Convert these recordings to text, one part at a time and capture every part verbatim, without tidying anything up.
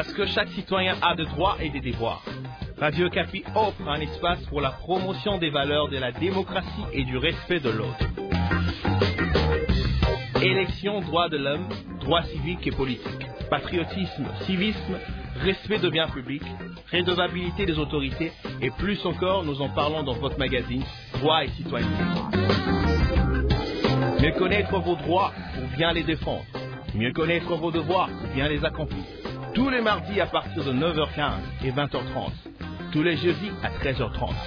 Parce que chaque citoyen a des droits et des devoirs. Radio Okapi offre un espace pour la promotion des valeurs de la démocratie et du respect de l'autre. Élection, droits de l'homme, droits civiques et politiques, patriotisme, civisme, respect de biens publics, redevabilité des autorités et plus encore, nous en parlons dans votre magazine Droits et citoyenneté. Mieux connaître vos droits pour bien les défendre. Mieux connaître vos devoirs pour bien les accomplir. Tous les mardis à partir de neuf heures quinze et vingt heures trente. Tous les jeudis à treize heures trente.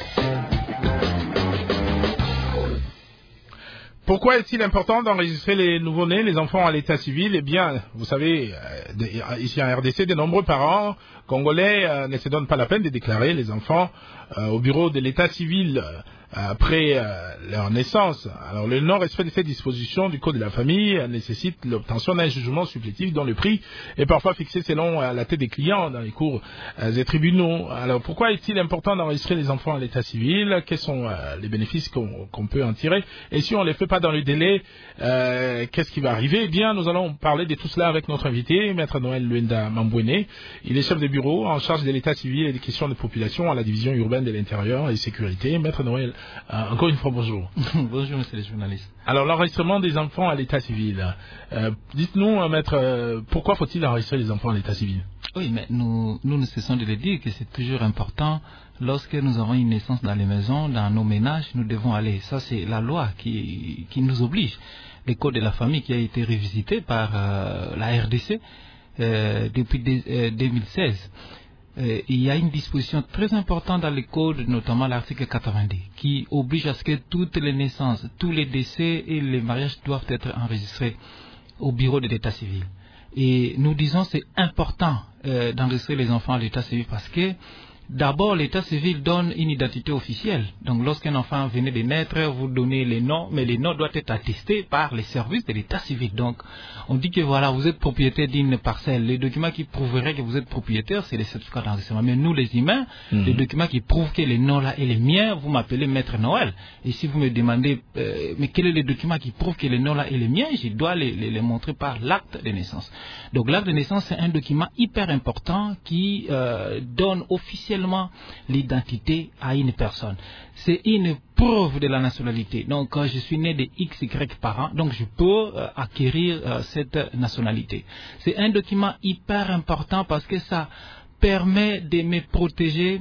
Pourquoi est-il important d'enregistrer les nouveau-nés, les enfants à l'état civil? Eh bien, vous savez, euh, ici en R D C, de nombreux parents congolais euh, ne se donnent pas la peine de déclarer les enfants euh, au bureau de l'état civil euh, après euh, leur naissance. Alors, le non-respect de ces dispositions du Code de la famille euh, nécessite l'obtention d'un jugement supplétif dont le prix est parfois fixé selon euh, la tête des clients dans les cours euh, des tribunaux. Alors, pourquoi est-il important d'enregistrer les enfants à l'état civil? Quels sont euh, les bénéfices qu'on, qu'on peut en tirer? Et si on ne les fait pas dans le délai, euh, qu'est-ce qui va arriver? Eh bien, nous allons parler de tout cela avec notre invité, Maître Noël Luenda Mambouene. Il est chef de bureau en charge de l'état civil et des questions de population à la division urbaine de l'intérieur et sécurité. Maître Noël, Euh, encore une fois, bonjour. Bonjour, monsieur le journaliste. Alors, l'enregistrement des enfants à l'état civil. Euh, dites-nous, euh, maître, euh, pourquoi faut-il enregistrer les enfants à l'état civil? Oui, mais nous, nous ne cessons de le dire que c'est toujours important. Lorsque nous avons une naissance dans les maisons, dans nos ménages, nous devons aller. Ça, c'est la loi qui, qui nous oblige. Le code de la famille qui a été revisité par euh, la R D C euh, depuis de, euh, deux mille seize. Euh, il y a une disposition très importante dans le code, notamment l'article quatre-vingt-dix, qui oblige à ce que toutes les naissances, tous les décès et les mariages doivent être enregistrés au bureau de l'état civil. Et nous disons que c'est important euh, d'enregistrer les enfants à l'état civil parce que d'abord, l'état civil donne une identité officielle. Donc, lorsqu'un enfant venait de naître, vous donnez les noms, mais les noms doivent être attestés par les services de l'état civil. Donc, on dit que voilà, vous êtes propriétaire d'une parcelle. Les documents qui prouveraient que vous êtes propriétaire, c'est les certificats d'enregistrement. Mais nous, les humains, mmh. les documents qui prouvent que les noms là est les miens, vous m'appelez Maître Noël. Et si vous me demandez, euh, mais quel est le document qui prouve que les noms là est les miens, je dois les, les, les montrer par l'acte de naissance. Donc, l'acte de naissance, c'est un document hyper important qui euh, donne officiellement l'identité à une personne. C'est une preuve de la nationalité. Donc, quand je suis né de X Y parents, donc je peux euh, acquérir euh, cette nationalité. C'est un document hyper important parce que ça permet de me protéger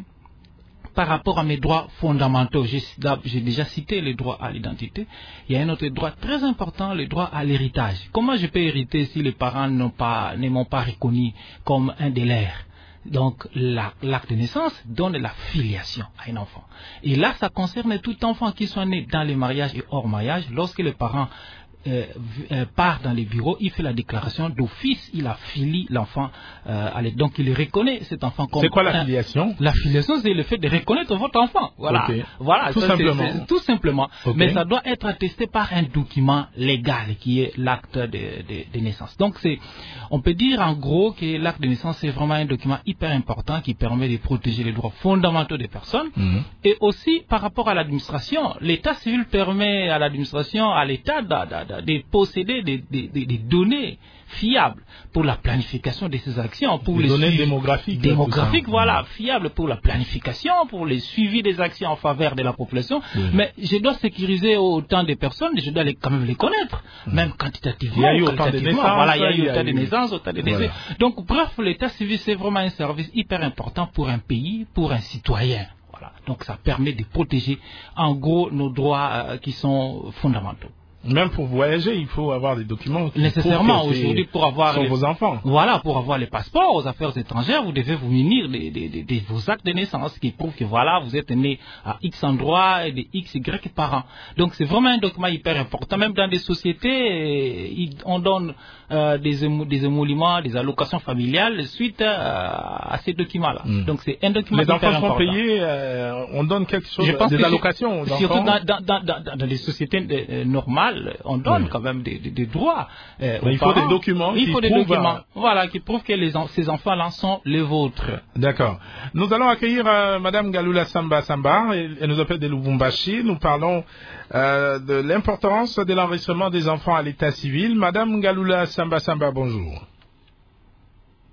par rapport à mes droits fondamentaux. J'ai, j'ai déjà cité les droits à l'identité. Il y a un autre droit très important, le droit à l'héritage. Comment je peux hériter si les parents n'ont pas, ne m'ont pas reconnu comme un des leurs? Donc, la, l'acte de naissance donne la filiation à un enfant. Et là, ça concerne tout enfant qui soit né dans les mariages et hors mariage. Lorsque le parent euh, euh, part dans les bureaux, il fait la déclaration d'office, il affilie l'enfant. Euh, à l'aide. Donc, il reconnaît cet enfant comme... C'est quoi la filiation? La filiation, c'est le fait de reconnaître votre enfant. Voilà. Okay. Voilà. Tout ça, simplement. C'est, c'est, tout simplement. Okay. Mais ça doit être attesté par un document légal qui est l'acte de, de, de naissance. Donc, c'est, on peut dire en gros que l'acte de naissance, c'est vraiment un document hyper important qui permet de protéger les droits fondamentaux des personnes. Mm-hmm. Et aussi, par rapport à l'administration, l'état civil permet à l'administration, à l'État, de, de, de, de posséder des, des, des, des données fiables pour la planification de ces actions, pour les les données suivi, démographiques, démographiques voilà, fiables pour la planification, pour le suivi des actions en faveur de la population. Mmh. Mais je dois sécuriser autant de personnes, je dois les, quand même les connaître, mmh. même quantitativement. Il y a eu autant de naissances, voilà, il y a eu autant de naissances, autant de décès. Voilà. Donc, bref, l'état civil, c'est vraiment un service hyper important pour un pays, pour un citoyen. Voilà. Donc, ça permet de protéger, en gros, nos droits euh, qui sont fondamentaux. Même pour voyager, il faut avoir des documents. Nécessairement, aujourd'hui, pour avoir les... vos enfants. Voilà, pour avoir les passeports aux affaires étrangères, vous devez vous munir de, de, de, de vos actes de naissance qui prouvent que voilà, vous êtes né à X endroit et de X, Y parents. Donc, c'est vraiment un document hyper important. Même dans des sociétés, on donne euh, des, émou- des émoluments, des allocations familiales suite euh, à ces documents-là. Mm. Donc, c'est un document les hyper important. Les enfants sont payés, euh, on donne quelque chose, Je pense des que allocations aux surtout enfants. Dans, dans, dans, dans, dans les sociétés euh, normales, on donne oui. quand même des, des, des droits. Euh, il faut des documents. Il faut qui des prouvent documents. À... Voilà, qui prouvent que les, ces enfants-là sont les vôtres. D'accord. Nous allons accueillir euh, Madame Galula Samba Samba. Elle, elle nous appelle de Lubumbashi. Nous parlons euh, de l'importance de l'enregistrement des enfants à l'état civil. Madame Galula Samba Samba, bonjour.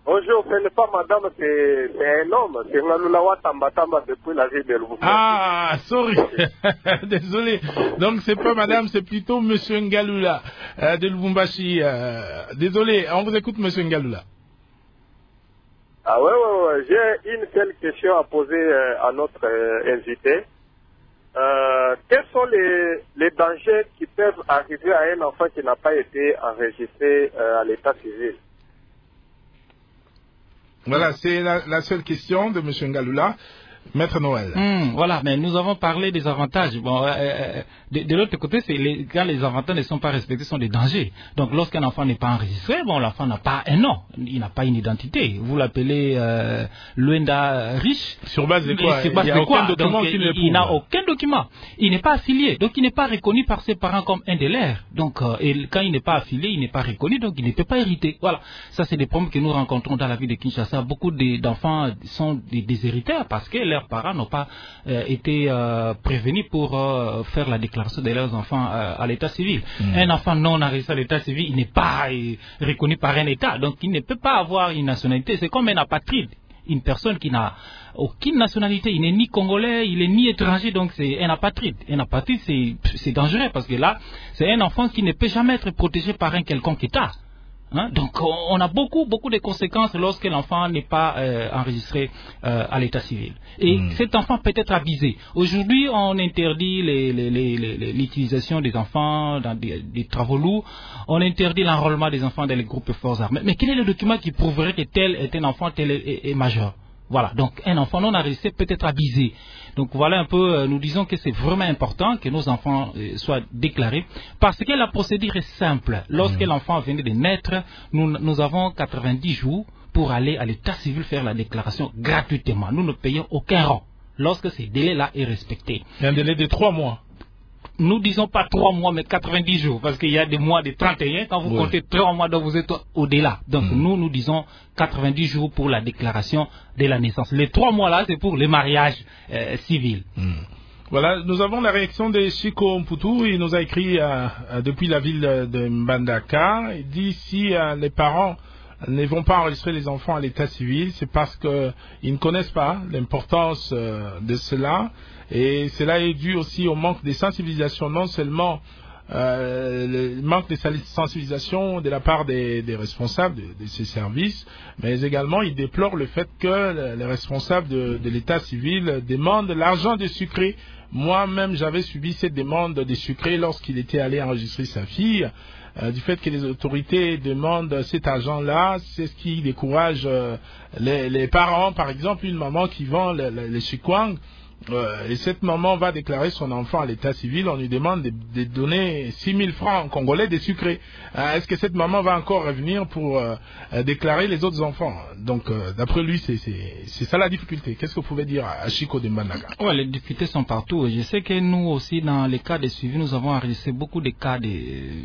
Bonjour, ce n'est pas madame, c'est, c'est un homme. C'est Ngalulawa Tamba Tamba depuis la ville de Lubumbashi. Ah, sorry. Désolé. Donc, c'est pas madame, c'est plutôt monsieur Ngalula euh, de Lubumbashi. Euh, désolé, on vous écoute, monsieur Ngalula. Ah ouais, ouais, ouais. J'ai une seule question à poser euh, à notre euh, invité. Euh, quels sont les, les dangers qui peuvent arriver à un enfant qui n'a pas été enregistré euh, à l'état civil? Voilà, c'est la, la seule question de M. Ngalula. Maître Noël. Mmh, voilà, mais nous avons parlé des avantages. Bon, euh, euh, de, de l'autre côté, c'est les, quand les avantages ne sont pas respectés, ce sont des dangers. Donc, lorsqu'un enfant n'est pas enregistré, bon, l'enfant n'a pas un nom, il n'a pas une identité. Vous l'appelez euh, Luenda riche. Sur base de quoi? Sur base il n'y a de aucun quoi? document donc, qui il, il n'a aucun document. Il n'est pas affilié, donc il n'est pas reconnu par ses parents comme un des leurs. Donc, euh, et quand il n'est pas affilié, il n'est pas reconnu, donc il ne peut pas hériter. Voilà, ça c'est des problèmes que nous rencontrons dans la vie de Kinshasa. Beaucoup de, d'enfants sont des, des hériteurs parce que leurs parents n'ont pas Euh, été euh, prévenus pour euh, faire la déclaration de leurs enfants euh, à l'état civil. Mmh. Un enfant non enregistré à l'état civil, il n'est pas euh, reconnu par un État, donc il ne peut pas avoir une nationalité. C'est comme un apatride, une personne qui n'a aucune nationalité, il n'est ni congolais, il est ni étranger, donc c'est un apatride. Un apatride, c'est, c'est dangereux parce que là, c'est un enfant qui ne peut jamais être protégé par un quelconque État. Hein? Donc on a beaucoup, beaucoup de conséquences lorsque l'enfant n'est pas euh, enregistré euh, à l'état civil. Et mmh. cet enfant peut être abusé. Aujourd'hui, on interdit les, les, les, les, l'utilisation des enfants dans des, des travaux lourds. On interdit l'enrôlement des enfants dans les groupes de forces armées. Mais quel est le document qui prouverait que tel est un enfant, tel est, est, est majeur? Voilà, donc un enfant non enregistré peut être abusé. Donc voilà un peu, euh, nous disons que c'est vraiment important que nos enfants euh, soient déclarés parce que la procédure est simple. Lorsque mmh. l'enfant vient de naître, nous, nous avons quatre-vingt-dix jours pour aller à l'état civil faire la déclaration gratuitement. Nous ne payons aucun rang lorsque ce délai-là est respecté. Il y a un délai de trois mois. Nous disons pas trois mois, mais quatre-vingt-dix jours, parce qu'il y a des mois de trente et un, quand vous oui. comptez trois mois, donc vous êtes au-delà. Donc mmh. nous, nous disons quatre-vingt-dix jours pour la déclaration de la naissance. Les trois mois-là, c'est pour le mariage euh, civil. Mmh. Voilà, nous avons la réaction de Chico Mputu. Il nous a écrit euh, euh, depuis la ville de Mbandaka. Il dit si euh, les parents ne vont pas enregistrer les enfants à l'état civil, c'est parce qu'ils ne connaissent pas l'importance euh, de cela. Et cela est dû aussi au manque de sensibilisation, non seulement euh, le manque de sensibilisation de la part des, des responsables de, de ces services, mais également il déplore le fait que les responsables de, de l'état civil demandent l'argent des sucrés. Moi-même, j'avais subi cette demande des sucrés lorsqu'il était allé enregistrer sa fille. Euh, du fait que les autorités demandent cet argent-là, c'est ce qui décourage euh, les, les parents. Par exemple, une maman qui vend le, le, les sukwang, Euh, et cette maman va déclarer son enfant à l'état civil, on lui demande de, de donner six mille francs congolais des sucrés. Euh, est-ce que cette maman va encore revenir pour euh, euh, déclarer les autres enfants? Donc, euh, d'après lui, c'est, c'est, c'est ça la difficulté. Qu'est-ce que vous pouvez dire à Chico de Mbandaka? Ouais, les difficultés sont partout. Je sais que nous aussi, dans les cas de suivi, nous avons enregistré beaucoup de cas de,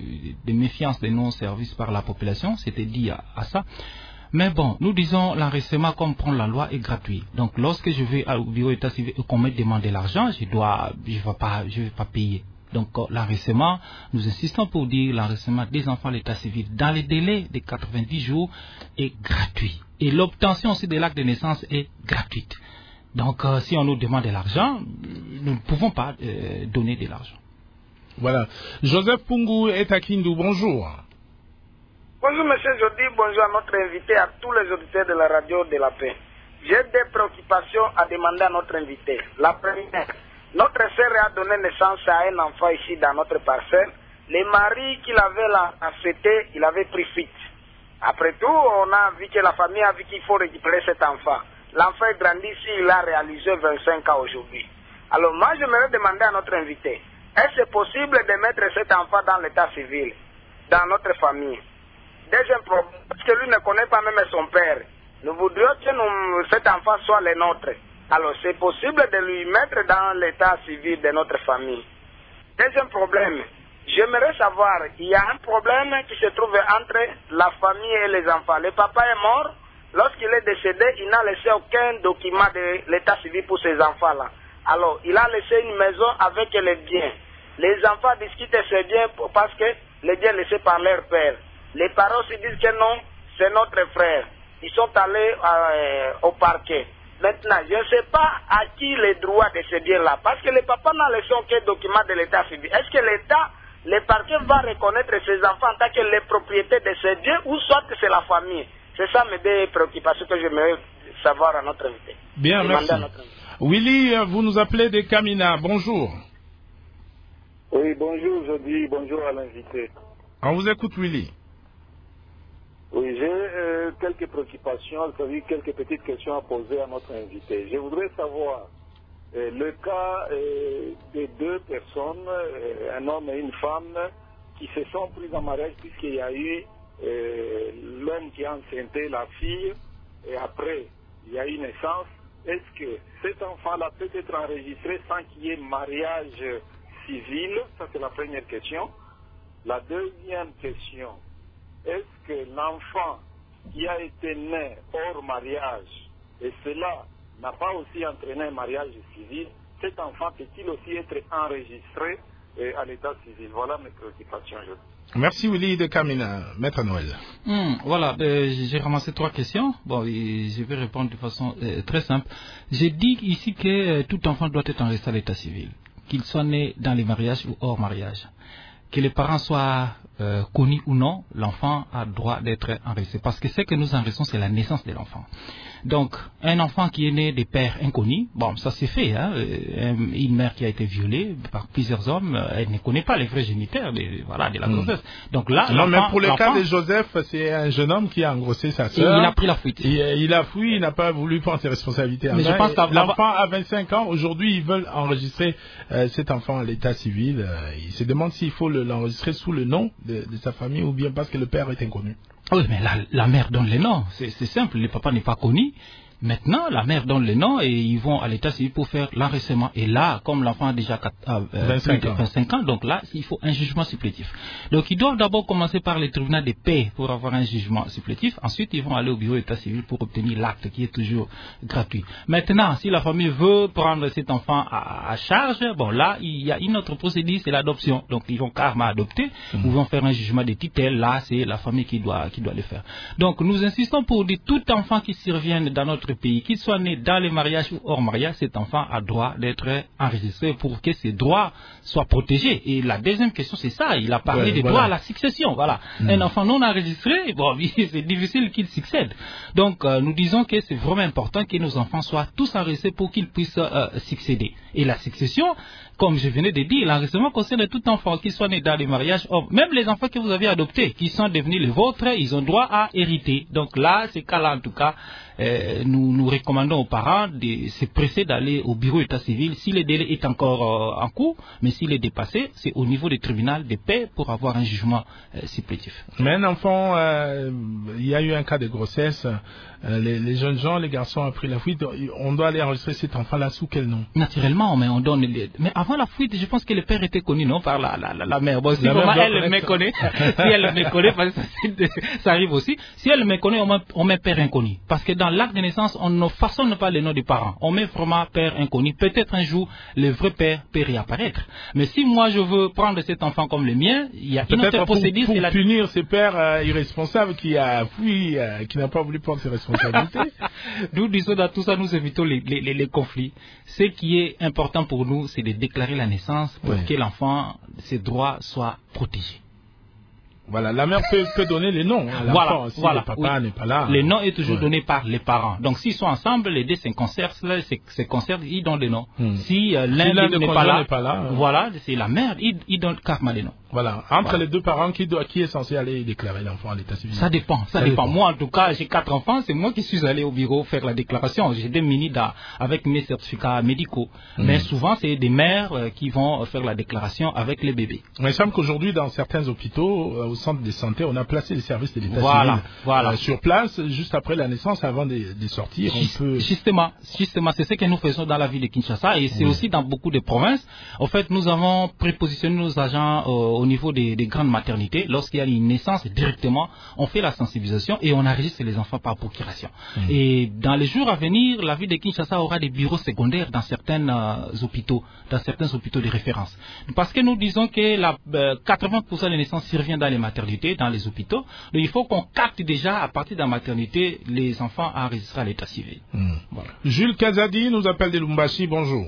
de méfiance de non-service par la population. C'était dit à, à ça. Mais bon, nous disons l'enregistrement comme prendre la loi est gratuit. Donc lorsque je vais au bureau d'état civil et qu'on me demande de l'argent, je dois, je vais pas, je vais pas payer. Donc l'enregistrement, nous insistons pour dire l'enregistrement des enfants à l'état civil dans les délais de quatre-vingt-dix jours est gratuit. Et l'obtention aussi de l'acte de naissance est gratuite. Donc euh, si on nous demande de l'argent, nous ne pouvons pas euh, donner de l'argent. Voilà. Joseph Pungu est à Kindu. Bonjour. Bonjour Monsieur Jody, bonjour à notre invité, à tous les auditeurs de la radio de la paix. J'ai des préoccupations à demander à notre invité. La première, notre sœur a donné naissance à un enfant ici dans notre parcelle. Le mari qu'il avait là à fêter, il avait pris fuite. Après tout, on a vu que la famille a vu qu'il faut récupérer cet enfant. L'enfant est grandi ici, il a réalisé vingt-cinq ans aujourd'hui. Alors moi, j'aimerais demander à notre invité, est-ce possible de mettre cet enfant dans l'état civil, dans notre famille? Deuxième problème, parce que lui ne connaît pas même son père. Nous voudrions que nous, cet enfant soit le nôtre. Alors c'est possible de lui mettre dans l'état civil de notre famille. Deuxième problème, j'aimerais savoir, il y a un problème qui se trouve entre la famille et les enfants. Le papa est mort, lorsqu'il est décédé, il n'a laissé aucun document de l'état civil pour ces enfants-là. Alors il a laissé une maison avec les biens. Les enfants discutent ces biens parce que les biens laissés par leur père. Les parents se disent que non, c'est notre frère. ils sont allés euh, au parquet. Maintenant, je ne sais pas à qui les droits de ce bien-là, parce que le papa n'a laissé aucun document de l'état civil. Est-ce que l'État, le parquet va reconnaître ses enfants en tant que les propriétaires de ce bien, ou soit que c'est la famille? C'est ça mes deux préoccupations que j'aimerais savoir à notre invité. Bien, Demander merci. à notre invité. Willy, vous nous appelez de Kamina. Bonjour. Oui, bonjour, je dis bonjour à l'invité. On vous écoute, Willy. Oui, j'ai euh, quelques préoccupations, c'est-à-dire quelques petites questions à poser à notre invité. Je voudrais savoir euh, le cas euh, de deux personnes, euh, un homme et une femme, qui se sont pris en mariage puisqu'il y a eu euh, l'homme qui a enceinté la fille et après il y a eu naissance. Est-ce que cet enfant-là peut être enregistré sans qu'il y ait mariage civil? Ça, c'est la première question. La deuxième question, est-ce que l'enfant qui a été né hors mariage, et cela n'a pas aussi entraîné un mariage civil, cet enfant peut-il aussi être enregistré euh, à l'état civil? Voilà mes préoccupations. Je... Merci Willy de Kamina. Maître Noël. Hum, voilà, euh, j'ai ramassé trois questions. Bon, et je vais répondre de façon euh, très simple. J'ai dit ici que euh, tout enfant doit être enregistré à l'état civil, qu'il soit né dans les mariages ou hors mariage. Que les parents soient euh, connus ou non, l'enfant a droit d'être enregistré. Parce que ce que nous enregistrons, c'est la naissance de l'enfant. Donc, un enfant qui est né des pères inconnus, bon, ça c'est fait, hein, une mère qui a été violée par plusieurs hommes, elle ne connaît pas les vrais géniteurs de, voilà, de la grossesse. Mmh. Donc là, non, mais pour le cas de Joseph, c'est un jeune homme qui a engrossé sa sœur. Il a pris la fuite. Il, il a fui, il n'a pas voulu prendre ses responsabilités. Mais je pense l'enfant a vingt-cinq ans, aujourd'hui ils veulent enregistrer euh, cet enfant à l'état civil. Euh, il se demande s'il faut l'enregistrer sous le nom de, de sa famille ou bien parce que le père est inconnu. Oui, mais la, la mère donne les noms, c'est simple, le papa n'est pas connu. Maintenant, la mère donne les noms et ils vont à l'état civil pour faire l'enregistrement. Et là, comme l'enfant a déjà euh, vingt-cinq ans. vingt-cinq ans, donc là, il faut un jugement supplétif. Donc, ils doivent d'abord commencer par les tribunaux de paix pour avoir un jugement supplétif. Ensuite, ils vont aller au bureau d'état civil pour obtenir l'acte qui est toujours gratuit. Maintenant, si la famille veut prendre cet enfant à, à charge, bon là, il y a une autre procédure, c'est l'adoption. Donc, ils vont carrément adopter, mmh. Ils vont faire un jugement de tutelle. Là, c'est la famille qui doit, qui doit le faire. Donc, nous insistons pour dire tout enfant qui survient dans notre pays, qu'il soit né dans les mariages ou hors mariage, cet enfant a droit d'être enregistré pour que ses droits soient protégés. Et la deuxième question, c'est ça. Il a parlé ouais, des voilà. droits à la succession. Voilà. Mmh. Un enfant non enregistré, bon, c'est difficile qu'il succède. Donc, euh, nous disons que c'est vraiment important que nos enfants soient tous enregistrés pour qu'ils puissent euh, succéder. Et la succession, comme je venais de dire, l'enregistrement concerne tout enfant qui soit né dans les mariages, même les enfants que vous avez adoptés, qui sont devenus les vôtres, ils ont droit à hériter. Donc là, ces cas-là, en tout cas, euh, nous, nous recommandons aux parents de se presser d'aller au bureau d'état civil si le délai est encore euh, en cours, mais s'il est dépassé, c'est au niveau des tribunaux de paix pour avoir un jugement euh, supplétif. Mais un enfant, euh, il y a eu un cas de grossesse, euh, les, les jeunes gens, les garçons ont pris la fuite, on doit aller enregistrer cet enfant-là sous quel nom? Naturellement, mais on donne les... Mais avant la fuite, je pense que le père était connu, non, par la, la, la, la mère. Bon, si la maman, elle me connaît, si elle me connaît, parce que ça, ça arrive aussi, si elle me connaît, on met, on met père inconnu. Parce que dans l'acte de naissance, on ne façonne pas les noms des parents. On met vraiment père inconnu. Peut-être un jour, le vrai père peut réapparaître. Mais si moi, je veux prendre cet enfant comme le mien, il y a une autre procédure. Pour, pour la... punir ce père euh, irresponsable qui a fui, euh, qui n'a pas voulu prendre ses responsabilités. Nous disons dans tout ça, nous évitons les, les, les, les conflits. Ce qui est important pour nous, c'est de déclarer la naissance pour oui. que l'enfant, ses droits soient protégés. Voilà, la mère peut, peut donner les noms à l'enfant voilà, si voilà, le papa oui. n'est pas là. Les noms est toujours ouais. donné par les parents. Donc s'ils sont ensemble, les deux se concertent, se concertent, ils donnent les noms. Hmm. Si euh, l'un si n'est pas là, pas là euh... voilà, c'est la mère, ils, ils donnent carrément les noms. Voilà, entre voilà. les deux parents, qui, doit, qui est censé aller déclarer l'enfant à l'état civil? Ça dépend, ça, ça dépend. dépend. Moi, en tout cas, j'ai quatre enfants, c'est moi qui suis allé au bureau faire la déclaration. J'ai des munis avec mes certificats médicaux. Hmm. Mais souvent, c'est des mères euh, qui vont faire la déclaration avec les bébés. Mais il semble qu'aujourd'hui, dans certains hôpitaux, euh, au centre de santé, on a placé les services de l'état voilà, civil voilà. Euh, sur place, juste après la naissance, avant de, de sortir. Just, on peut... Justement, justement c'est ce que nous faisons dans la ville de Kinshasa et c'est oui. aussi dans beaucoup de provinces. En fait, nous avons prépositionné nos agents euh, au au niveau des, des grandes maternités, lorsqu'il y a une naissance, directement, on fait la sensibilisation et on enregistre les enfants par procuration. Mmh. Et dans les jours à venir, la ville de Kinshasa aura des bureaux secondaires dans certains euh, hôpitaux, dans certains hôpitaux de référence. Parce que nous disons que la, euh, quatre-vingts pour cent des naissances surviennent dans les maternités, dans les hôpitaux. Donc il faut qu'on capte déjà à partir de la maternité les enfants enregistrés à l'état civil. Mmh. Voilà. Jules Kazadi nous appelle de Lumbashi, bonjour.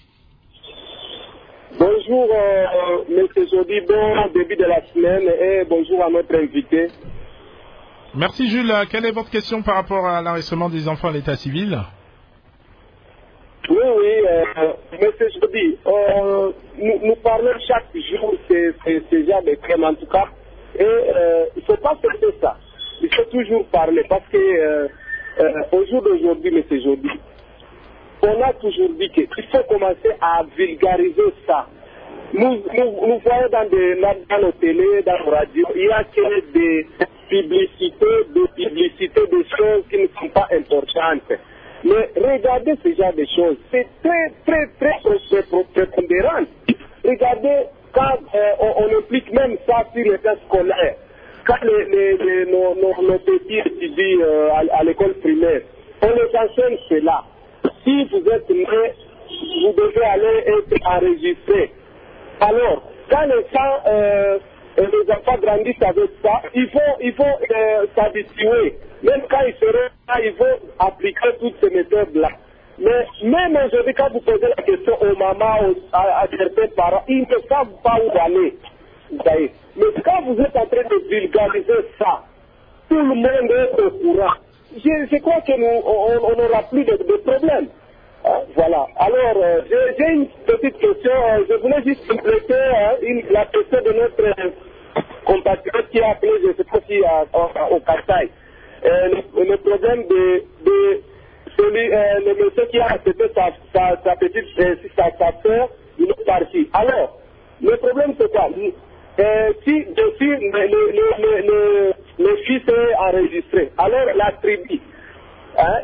Bonjour, euh, M. Jody, bon début de la semaine et bonjour à notre invité. Merci Jules. Quelle est votre question par rapport à l'enregistrement des enfants à l'état civil? Oui, oui, euh, M. Jody, euh, nous, nous parlons chaque jour de ce genre de crème en tout cas. Et euh, il ne faut pas faire ça. Il faut toujours parler parce que euh, euh, au jour d'aujourd'hui, M. Jody, on a toujours dit qu'il faut commencer à vulgariser ça. Nous, nous, nous voyons dans, des, dans nos télés, dans nos radios, il y a que des publicités, des publicités, des choses qui ne sont pas importantes. Mais regardez ce genre de choses, c'est très, très, très prépondérant. Regardez quand euh, on, on implique même ça sur les tests scolaires. Quand les, les, les, nos, nos, nos petits étudient euh, à, à l'école primaire, on les enseigne cela. Si vous êtes né, vous devez aller être enregistré. Alors, quand les gens, euh, les enfants grandissent avec ça, il faut, il faut euh, s'habituer. Même quand ils seront là, il faut appliquer toutes ces méthodes-là. Mais même aujourd'hui, quand vous posez la question aux mamans, aux, à, à certains parents, ils ne savent pas où aller. Mais quand vous êtes en train de vulgariser ça, tout le monde est au courant. Je, je crois que nous, on n'aura plus de, de problème. Hein, voilà. Alors, euh, j'ai une petite question. Euh, je voulais juste compléter hein, une, la question de notre euh, compatriote qui a appelé, je ne sais pas si au Kassai. Euh, le, le problème de, de celui, euh, le monsieur qui a accepté sa, sa, sa petite, euh, sa, sa soeur, il est parti. Alors, le problème c'est quoi? Euh, si dessus le, le, le, le, le fils est enregistré, alors la tribu, hein,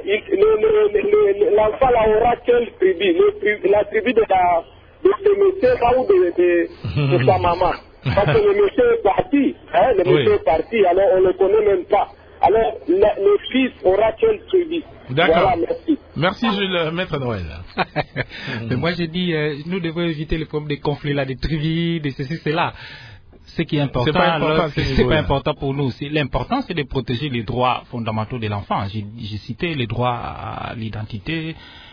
l'enfant là aura quelle tribu? Le, la tribu de, la, de ce monsieur là ou de, de, de sa maman? Parce que le monsieur est parti, hein, le monsieur oui. est parti, alors on ne le connaît même pas. Alors le, le fils aura quelle tribu? D'accord. Voilà, merci. Merci Jules, Maître Noël. Mais moi j'ai dit, euh, nous devons éviter les problèmes des conflits là, des tribus, de ceci, cela. Ce qui est important, c'est pas important, c'est pas important pour nous. L'important, c'est de protéger les droits fondamentaux de l'enfant. J'ai cité les droits à l'identité,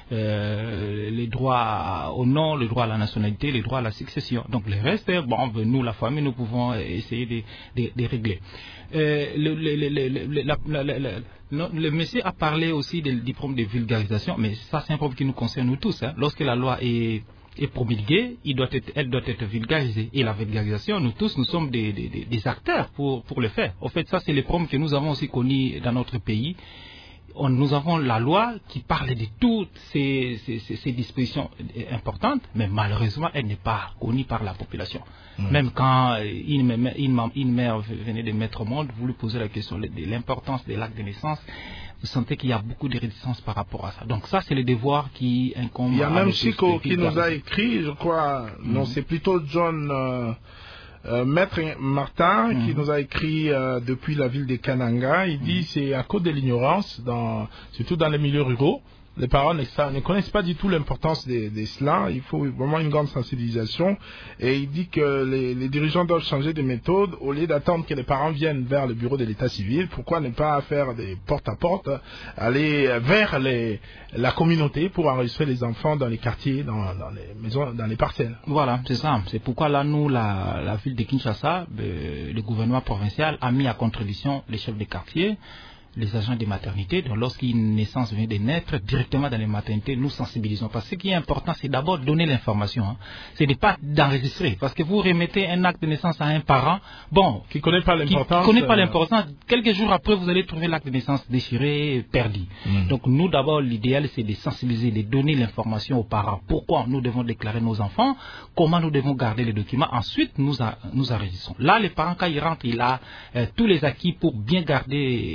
euh, les droits au nom, le droit à la nationalité, les droits à la succession. Donc le reste, bon, nous, la famille, nous pouvons essayer de, de, de régler. Euh, le, le, le, le, la, la, la, la, le monsieur a parlé aussi des diplômes de vulgarisation, mais ça, c'est un problème qui nous concerne nous tous. Hein. Lorsque la loi est est promulguée, il doit être, elle doit être vulgarisée. Et la vulgarisation, nous tous, nous sommes des, des, des acteurs pour, pour le faire. Au fait, ça, c'est les problèmes que nous avons aussi connus dans notre pays. On, nous avons la loi qui parle de toutes ces, ces, ces, ces dispositions importantes, mais malheureusement, elle n'est pas connue par la population. Mmh. Même quand une, une, une mère venait de mettre au monde, vous lui posez la question de l'importance de l'acte de naissance, vous sentez qu'il y a beaucoup de réticence par rapport à ça. Donc ça, c'est le devoir qui incombe. Il y a même Chico qui nous a écrit, je crois, mmh. non, c'est plutôt John... Euh... Euh, Maître Martin mmh. qui nous a écrit euh, depuis la ville de Kananga, il dit mmh. c'est à cause de l'ignorance, dans, surtout dans les milieux ruraux. Les parents ne, ne connaissent pas du tout l'importance de, de cela. Il faut vraiment une grande sensibilisation. Et il dit que les, les dirigeants doivent changer de méthode. Au lieu d'attendre que les parents viennent vers le bureau de l'état civil, pourquoi ne pas faire des porte-à-porte, aller vers les, la communauté pour enregistrer les enfants dans les quartiers, dans, dans les maisons, dans les parcelles. Voilà, c'est ça. C'est pourquoi là, nous, la, la ville de Kinshasa, le, le gouvernement provincial a mis à contribution les chefs de quartier, les agents des maternités. Donc lorsqu'une naissance vient de naître, directement dans les maternités, nous sensibilisons. Parce que ce qui est important, c'est d'abord donner l'information. Hein. Ce n'est pas d'enregistrer. Parce que vous remettez un acte de naissance à un parent, bon, qui ne connaît pas l'importance. Qui connaît pas l'importance. Quelques jours après, vous allez trouver l'acte de naissance déchiré, perdu. Mmh. Donc nous, d'abord, l'idéal, c'est de sensibiliser, de donner l'information aux parents. Pourquoi nous devons déclarer nos enfants, comment nous devons garder les documents. Ensuite, nous, a, nous enregistrons. Là, les parents, quand ils rentrent, il a euh, tous les acquis pour bien garder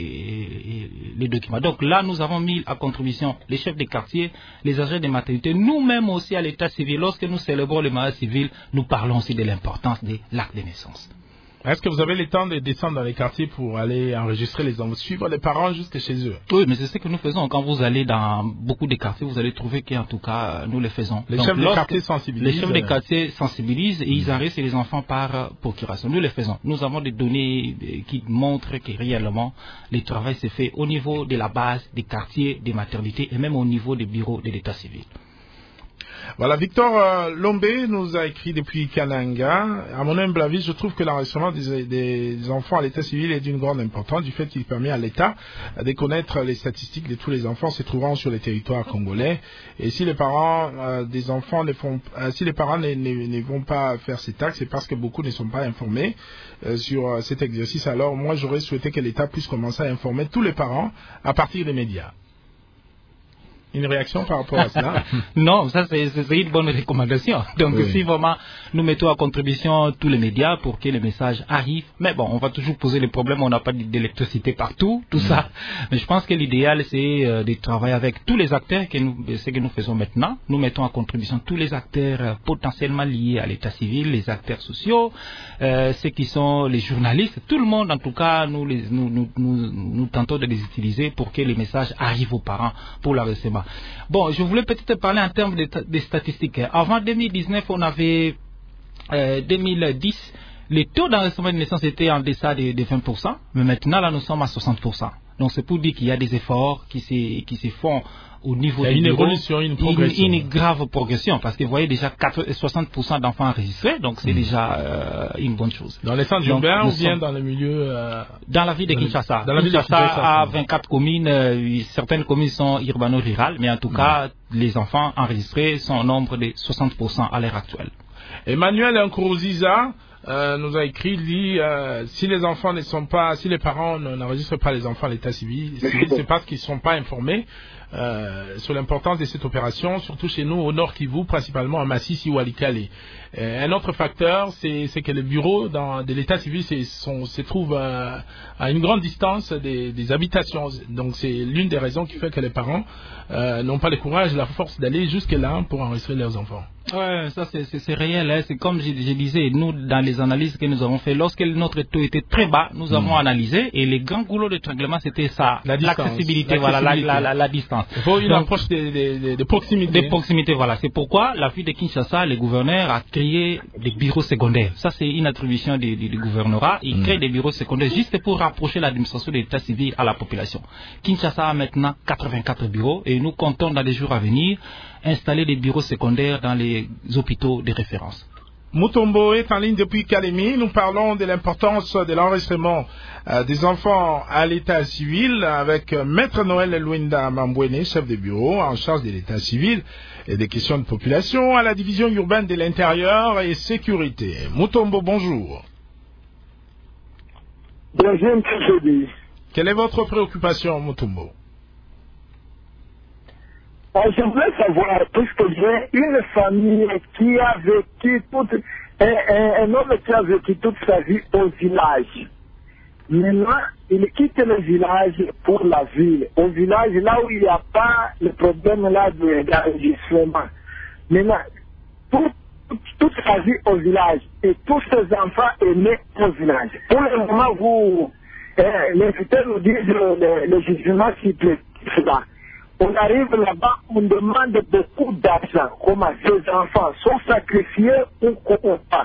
les, les documents. Donc là, nous avons mis à contribution les chefs des quartiers, les agents des maternités, nous-mêmes aussi à l'état civil. Lorsque nous célébrons le mariage civil, nous parlons aussi de l'importance de l'acte de naissance. Est-ce que vous avez le temps de descendre dans les quartiers pour aller enregistrer les enfants, suivre les parents jusque chez eux? Oui, mais c'est ce que nous faisons. Quand vous allez dans beaucoup de quartiers, vous allez trouver qu'en tout cas, nous le faisons. Les Donc, chefs de quartier sensibilisent. Les chefs de quartier sensibilisent et mmh. ils arrêtent les enfants par procuration. Nous le faisons. Nous avons des données qui montrent que réellement, le travail se fait au niveau de la base, des quartiers, des maternités et même au niveau des bureaux de l'état civil. Voilà, Victor euh, Lombé nous a écrit depuis Kananga. À mon humble avis, je trouve que l'enregistrement des, des enfants à l'état civil est d'une grande importance, du fait qu'il permet à l'État de connaître les statistiques de tous les enfants se trouvant sur les territoires congolais. Et si les parents euh, des enfants ne font, euh, si les parents ne, ne, ne vont pas faire cet acte, c'est parce que beaucoup ne sont pas informés euh, sur euh, cet exercice. Alors, moi, j'aurais souhaité que l'État puisse commencer à informer tous les parents à partir des médias. Une réaction par rapport à cela? Non, ça c'est, c'est une bonne recommandation. Donc oui. Si vraiment nous mettons à contribution tous les médias pour que les messages arrivent, mais bon, on va toujours poser les problèmes, on n'a pas d'électricité partout, tout mmh. ça. Mais je pense que l'idéal c'est euh, de travailler avec tous les acteurs, que nous, ce que nous faisons maintenant. Nous mettons à contribution tous les acteurs euh, potentiellement liés à l'état civil, les acteurs sociaux, euh, ceux qui sont les journalistes, tout le monde en tout cas, nous, les, nous, nous, nous, nous tentons de les utiliser pour que les messages arrivent aux parents pour la recevement. Bon, je voulais peut-être parler en termes de, de statistiques. Avant deux mille dix-neuf, on avait euh, deux mille dix, les taux d'enregistrement de naissance étaient en deçà de, de vingt pour cent, mais maintenant là nous sommes à soixante pour cent. Donc c'est pour dire qu'il y a des efforts qui se, qui se font au niveau de une bureau, évolution, une progression. Une, une grave progression, parce que vous voyez déjà soixante pour cent d'enfants enregistrés, donc c'est mmh. déjà euh, une bonne chose. Dans les centres urbains ou bien dans le milieu euh, dans la ville de Kinshasa. Dans la ville de Kinshasa a vingt-quatre communes, euh, certaines communes sont urbano-rurales, mais en tout mmh. cas, les enfants enregistrés sont au nombre de soixante pour cent à l'heure actuelle. Emmanuel Nkuruziza Euh, nous a écrit, dit, euh, si les enfants ne sont pas, si les parents n'enregistrent pas les enfants à l'état civil, c'est parce qu'ils ne sont pas informés euh, sur l'importance de cette opération, surtout chez nous au Nord Kivu, principalement à Massissi ou à Likale. Euh, un autre facteur, c'est que les bureaux dans, de l'état civil sont, se trouvent euh, à une grande distance des, des habitations. Donc c'est l'une des raisons qui fait que les parents euh, n'ont pas le courage et la force d'aller jusque-là pour enregistrer leurs enfants. Ouais, ça c'est réel. Hein. C'est comme je, je disais, nous dans les analyses que nous avons fait, lorsque notre taux était très bas, nous avons mmh. analysé et les grands goulots d'étranglement c'était ça, l'accessibilité, la voilà, la, la, la, la distance. Il faut une Donc, approche de, de, de proximité. De proximité, voilà. C'est pourquoi la ville de Kinshasa, le gouverneur a créé des bureaux secondaires. Ça c'est une attribution du, du, du gouvernorat. Il mmh. crée des bureaux secondaires juste pour rapprocher l'administration de l'état civil à la population. Kinshasa a maintenant quatre-vingt-quatre bureaux et nous comptons dans les jours à venir installer des bureaux secondaires dans les hôpitaux de référence. Mutombo est en ligne depuis Kalemi. Nous parlons de l'importance de l'enregistrement euh, des enfants à l'état civil avec euh, Maître Noël Louinda Mambouene, chef de bureau en charge de l'état civil et des questions de population à la division urbaine de l'intérieur et sécurité. Mutombo, bonjour. Bonjour, M. Quelle est votre préoccupation, Mutombo? Je voulais savoir, puisque j'ai une famille qui a vécu toute, un, un, un homme qui a vécu toute sa vie au village. Maintenant, il quitte le village pour la ville. Au village, là où il n'y a pas le problème là d'enregistrement. Maintenant, toute, toute sa vie au village et tous ses enfants est nés au village. Pour le moment, vous, euh, l'invité nous dit le, le, le jugement supplétif là. On arrive là-bas, on demande beaucoup d'argent. Comment ces enfants sont sacrifiés ou pas?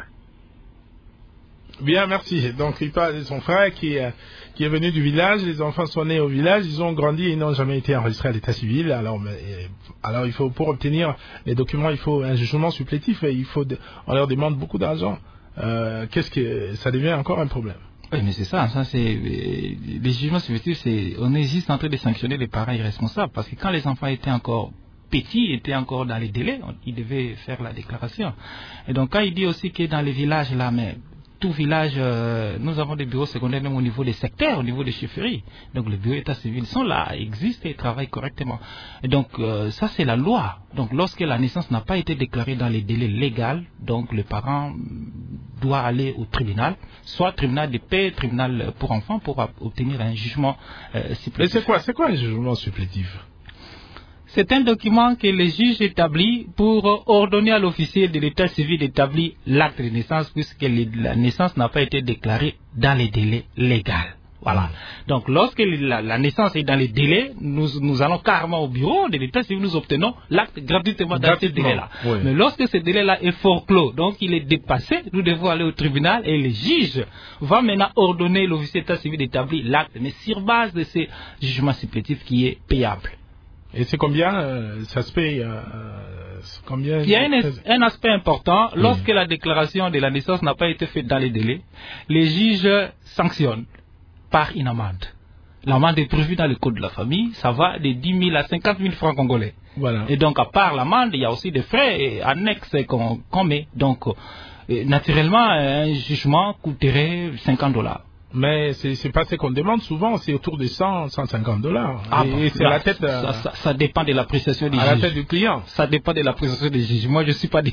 Bien, merci. Donc, il parle de son frère qui, euh, qui est venu du village. Les enfants sont nés au village, ils ont grandi et n'ont jamais été enregistrés à l'état civil. Alors, mais, alors, il faut, pour obtenir les documents, il faut un jugement supplétif et il faut, de, on leur demande beaucoup d'argent. Euh, qu'est-ce que, ça devient encore un problème. Oui, mais c'est ça, ça c'est les jugements supplétifs, c'est on est juste en train de sanctionner les parents irresponsables parce que quand les enfants étaient encore petits, étaient encore dans les délais, ils devaient faire la déclaration. Et donc quand il dit aussi que dans les villages là, mais tout village, euh, nous avons des bureaux secondaires même au niveau des secteurs, au niveau des chefferies. Donc les bureaux d'état civil sont là, existent et travaillent correctement. Et donc euh, ça c'est la loi. Donc lorsque la naissance n'a pas été déclarée dans les délais légaux, donc le parent doit aller au tribunal, soit tribunal de paix, tribunal pour enfants, pour obtenir un jugement euh, supplétif. Mais c'est quoi, c'est quoi un jugement supplétif? C'est un document que le juge établit pour ordonner à l'officier de l'état civil d'établir l'acte de naissance, puisque la naissance n'a pas été déclarée dans les délais légaux. Voilà. Donc, lorsque la, la naissance est dans les délais, nous, nous allons carrément au bureau de l'état civil, nous obtenons l'acte gratuitement dans ces délais-là. Oui. Mais lorsque ce délai-là est forclos, donc il est dépassé, nous devons aller au tribunal et le juge va maintenant ordonner l'officier d'état civil d'établir l'acte, mais sur base de ce jugement supplétif qui est payable. Et c'est combien euh, ça se paye euh, combien Il y a un, un aspect important. Oui. Lorsque la déclaration de la naissance n'a pas été faite dans les délais, les juges sanctionnent par une amende. L'amende est prévue dans le code de la famille. Ça va de dix mille à cinquante mille francs congolais. Voilà. Et donc, à part l'amende, il y a aussi des frais annexes qu'on qu'on met. Donc, euh, naturellement, un jugement coûterait cinquante dollars. Mais c'est pas ce qu'on demande souvent, c'est autour de cent, cent cinquante dollars. Ah et bon, et c'est la tête. Ça, ça, ça dépend de l'appréciation du juge. À la tête du client. Ça dépend de l'appréciation des juges. Moi, je ne suis pas de,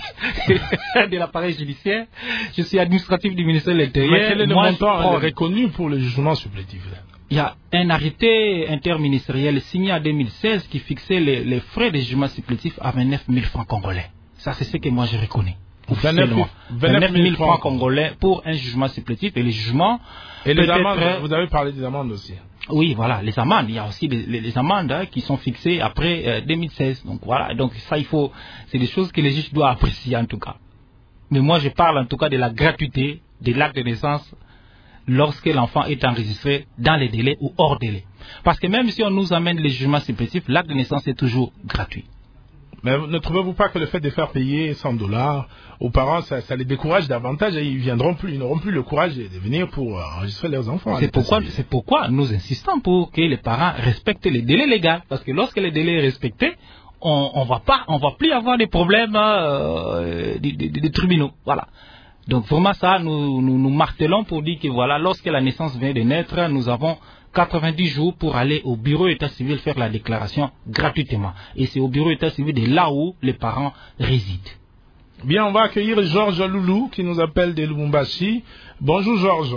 de l'appareil judiciaire. Je suis administratif du ministère de l'Intérieur. Mais quel est le Moi, montant prends... reconnu pour le jugement supplétif? Il y a un arrêté interministériel signé en deux mille seize qui fixait les, les frais de jugement supplétif à vingt-neuf mille francs congolais. Ça, c'est ce que moi je reconnais. vingt-neuf mille francs congolais pour un jugement supplétif et les jugements. Et les amendes, vous avez parlé des amendes aussi. Oui, voilà, les amendes. Il y a aussi les, les, les amendes hein, qui sont fixées après euh, deux mille seize. Donc voilà, donc ça il faut, c'est des choses que les juges doivent apprécier en tout cas. Mais moi je parle en tout cas de la gratuité de l'acte de naissance lorsque l'enfant est enregistré dans les délais ou hors délai. Parce que même si on nous amène les jugements supplétifs, l'acte de naissance est toujours gratuit. Mais ne trouvez-vous pas que le fait de faire payer cent dollars aux parents, ça, ça les décourage davantage et ils viendront plus, ils n'auront plus le courage de venir pour enregistrer leurs enfants. C'est pourquoi, c'est pourquoi nous insistons pour que les parents respectent les délais légaux. Parce que lorsque les délais sont respectés, on, on va pas, on va plus avoir des problèmes euh, des, des, des tribunaux. Voilà. Donc vraiment ça, nous, nous, nous martelons pour dire que voilà, lorsque la naissance vient de naître, nous avons quatre-vingt-dix jours pour aller au bureau d'état civil faire la déclaration gratuitement. Et c'est au bureau d'état civil de là où les parents résident. Bien, on va accueillir Georges Loulou qui nous appelle de Lubumbashi. Bonjour Georges.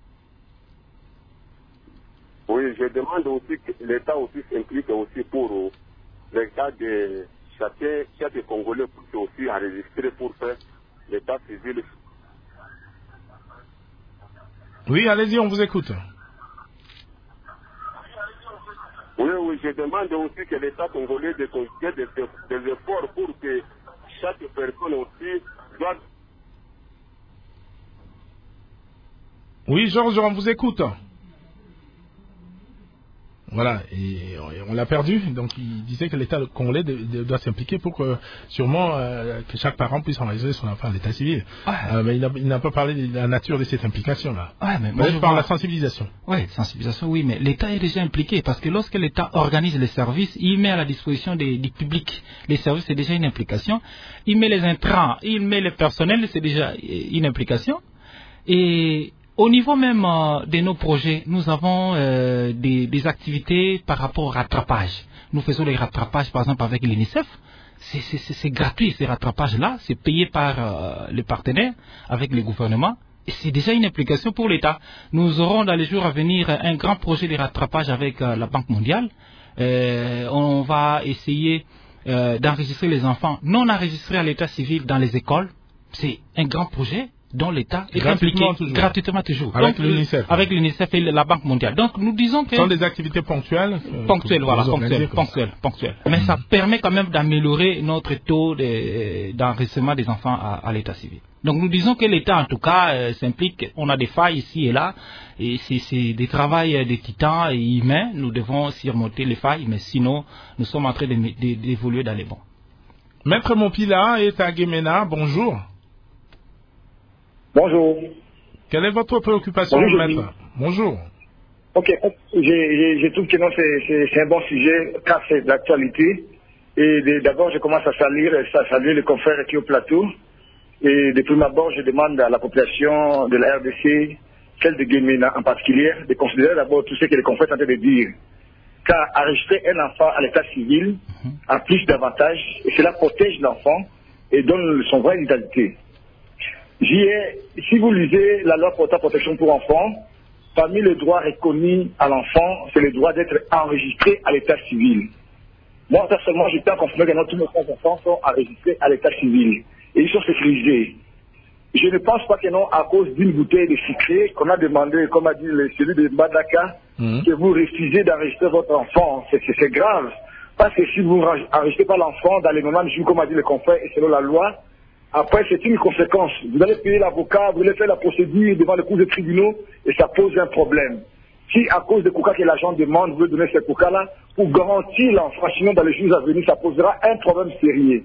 Oui, je demande aussi que l'État aussi s'implique aussi pour le cas de chacun, chaque Congolais puisse aussi enregistrer pour faire l'état civil. Oui, allez-y, on vous écoute. Oui, oui, je demande aussi que l'État congolais de des, des, des efforts pour que chaque personne aussi doit... Oui, Georges, on vous écoute. Voilà, et on l'a perdu, donc il disait que l'État congolais de, de, doit s'impliquer pour que, sûrement, euh, que chaque parent puisse enregistrer son enfant à l'état civil. Ouais. Euh, mais il n'a pas parlé de la nature de cette implication-là. Ouais, mais moi, je parle de la sensibilisation. Oui, sensibilisation, oui, mais l'État est déjà impliqué, parce que lorsque l'État organise les services, il met à la disposition des, du public les services, c'est déjà une implication. Il met les intrants, il met le personnel, c'est déjà une implication. Et... au niveau même euh, de nos projets, nous avons euh, des, des activités par rapport au rattrapage. Nous faisons les rattrapages, par exemple, avec l'UNICEF. C'est gratuit, ces rattrapages-là. C'est payé par euh, les partenaires, avec le gouvernement. Et c'est déjà une implication pour l'État. Nous aurons dans les jours à venir un grand projet de rattrapage avec euh, la Banque mondiale. Euh, on va essayer euh, d'enregistrer les enfants non enregistrés à l'état civil dans les écoles. C'est un grand projet dont l'État est impliqué toujours. gratuitement toujours. Avec l'UNICEF. Avec l'UNICEF et la Banque mondiale. Donc nous disons que... Ce sont des activités ponctuelles. Euh, ponctuelles, voilà, ponctuelles, ponctuelles, ponctuelles. Mais mmh. ça permet quand même d'améliorer notre taux d'enregistrement de, des enfants à, à l'état civil. Donc nous disons que l'État en tout cas euh, s'implique. On a des failles ici et là. Et c'est des travails de titans et humains. Nous devons surmonter les failles. Mais sinon, nous sommes en train d'évoluer dans les bons. Maître Mopila est à Guémena. Bonjour. Bonjour. Quelle est votre préoccupation, Bonjour, maître? Bonjour. Ok, je, je, je trouve que non, c'est un bon sujet, car c'est d'actualité. Et d'abord, je commence à saluer, à saluer les confrères qui au plateau. Et de prime abord, je demande à la population de la R D C, celle de Guémena en particulier, de considérer d'abord tout ce que les confrères sont en train de dire. Car enregistrer un enfant à l'état civil a plus d'avantages et cela protège l'enfant et donne son vraie identité. J'y ai, si vous lisez la loi portant protection pour enfants, parmi les droits reconnus à l'enfant, c'est le droit d'être enregistré à l'état civil. Moi, personnellement, j'étais en confirmé que tous nos enfants sont enregistrés à l'état civil et ils sont sécurisés. Je ne pense pas que non, à cause d'une bouteille de sucré qu'on a demandé, comme a dit le, celui de Mbadaka, mmh. que vous refusez d'enregistrer votre enfant. C'est grave. Parce que si vous n'enregistrez pas l'enfant dans les moments de jour, comme a dit le confrère, et selon la loi, après c'est une conséquence. Vous allez payer l'avocat, vous allez faire la procédure devant le cours de tribunaux, et ça pose un problème. Si à cause de coca que l'agent demande, vous voulez donner ce coca-là, pour garantir l'enfant, sinon dans les jours à venir, ça posera un problème sérieux.